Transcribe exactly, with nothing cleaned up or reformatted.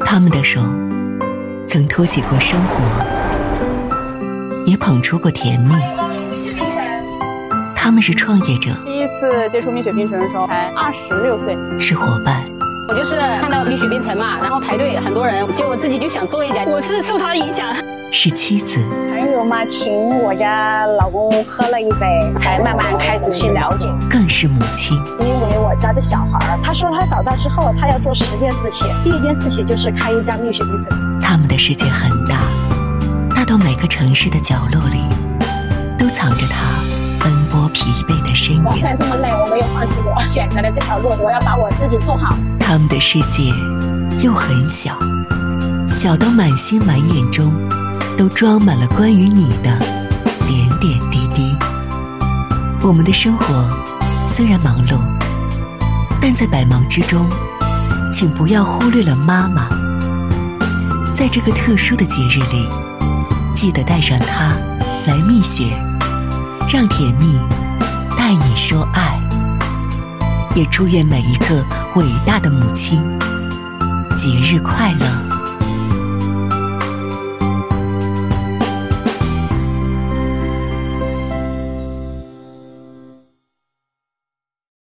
他们的手曾托起过生活，也捧出过甜蜜。他们是创业者， 第一次接触蜜雪冰城的时候才二十六岁， 是伙伴。 我就是看到蜜雪冰城嘛，然后排队很多人，就我自己就想做一家，我是受他的影响。 是妻子， 朋友嘛，请我家老公喝了一杯，才慢慢开始去了解。 更是母亲， 因为我家的小孩，他说他长大之后他要做十件事情，第一件事情就是开一家蜜雪冰城。 他们的世界很大，大到每个城市的角落里都藏着他奔波疲惫的身影。 虽然这么累，我没有放弃过，选择了这条路，我要把我自己做好。 他们的世界又很小，小到满心满眼中都装满了关于你的点点滴滴。我们的生活虽然忙碌，但在百忙之中，请不要忽略了妈妈。在这个特殊的节日里，记得带上她来蜜雪，让甜蜜带你说爱。也祝愿每一个伟大的母亲节日快乐。